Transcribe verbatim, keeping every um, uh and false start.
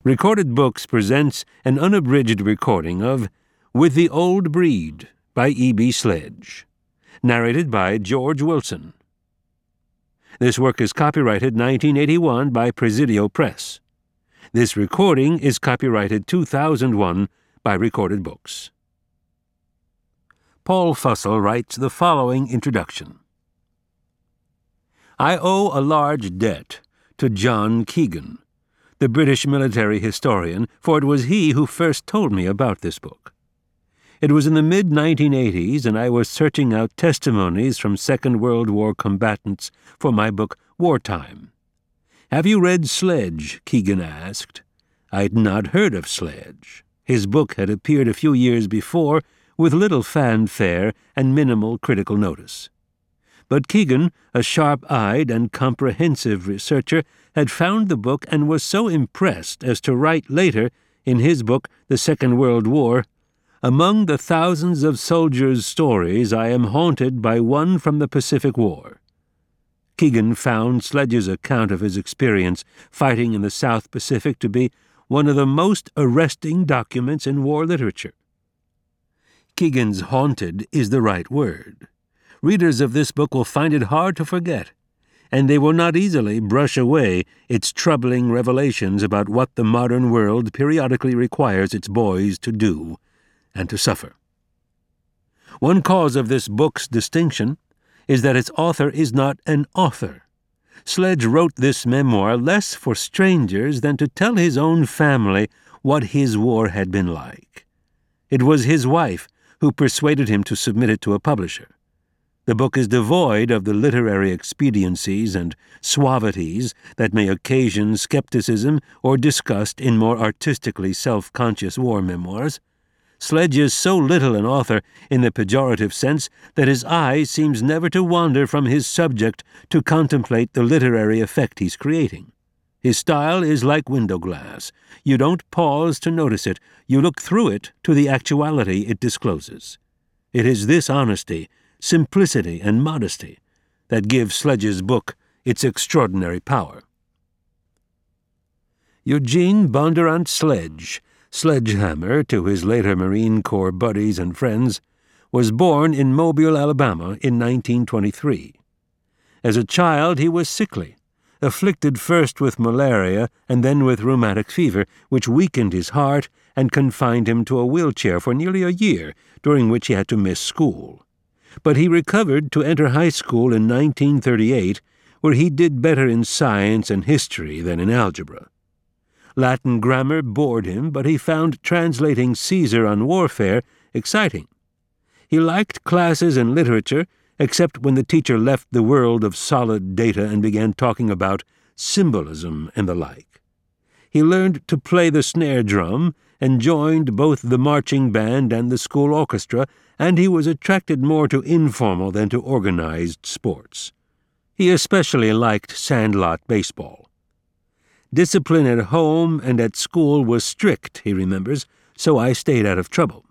Recorded Books presents an unabridged recording of With the Old Breed by E B Sledge, narrated by George Wilson. This work is copyrighted nineteen eighty-one by Presidio Press. This recording is copyrighted two thousand one by Recorded Books. Paul Fussell writes the following introduction. I owe a large debt to John Keegan, the British military historian, for it was he who first told me about this book. It was in the mid nineteen eighties, and I was searching out testimonies from Second World War combatants for my book Wartime. "Have you read Sledge?" Keegan asked. I'd not heard of Sledge. His book had appeared a few years before with little fanfare and minimal critical notice. But Keegan, a sharp-eyed and comprehensive researcher, had found the book and was so impressed as to write later, in his book The Second World War, "Among the thousands of soldiers' stories, I am haunted by one from the Pacific War." Keegan found Sledge's account of his experience fighting in the South Pacific to be one of the most arresting documents in war literature. Keegan's haunted is the right word. Readers of this book will find it hard to forget, and they will not easily brush away its troubling revelations about what the modern world periodically requires its boys to do and to suffer. One cause of this book's distinction is that its author is not an author. Sledge wrote this memoir less for strangers than to tell his own family what his war had been like. It was his wife who persuaded him to submit it to a publisher. The book is devoid of the literary expediencies and suavities that may occasion skepticism or disgust in more artistically self-conscious war memoirs. Sledge is so little an author in the pejorative sense that his eye seems never to wander from his subject to contemplate the literary effect he's creating. His style is like window glass. You don't pause to notice it. You look through it to the actuality it discloses. It is this honesty, simplicity, and modesty that give Sledge's book its extraordinary power. Eugene Bondurant Sledge, Sledgehammer to his later Marine Corps buddies and friends, was born in Mobile, Alabama in nineteen twenty-three. As a child he was sickly, afflicted first with malaria and then with rheumatic fever, which weakened his heart and confined him to a wheelchair for nearly a year, during which he had to miss school. But he recovered to enter high school in nineteen thirty-eight, where he did better in science and history than in algebra. Latin grammar bored him, but he found translating Caesar on warfare exciting. He liked classes in literature, except when the teacher left the world of solid data and began talking about symbolism and the like. He learned to play the snare drum and joined both the marching band and the school orchestra, and he was attracted more to informal than to organized sports. He especially liked sandlot baseball. Discipline at home and at school was strict, he remembers, so I stayed out of trouble.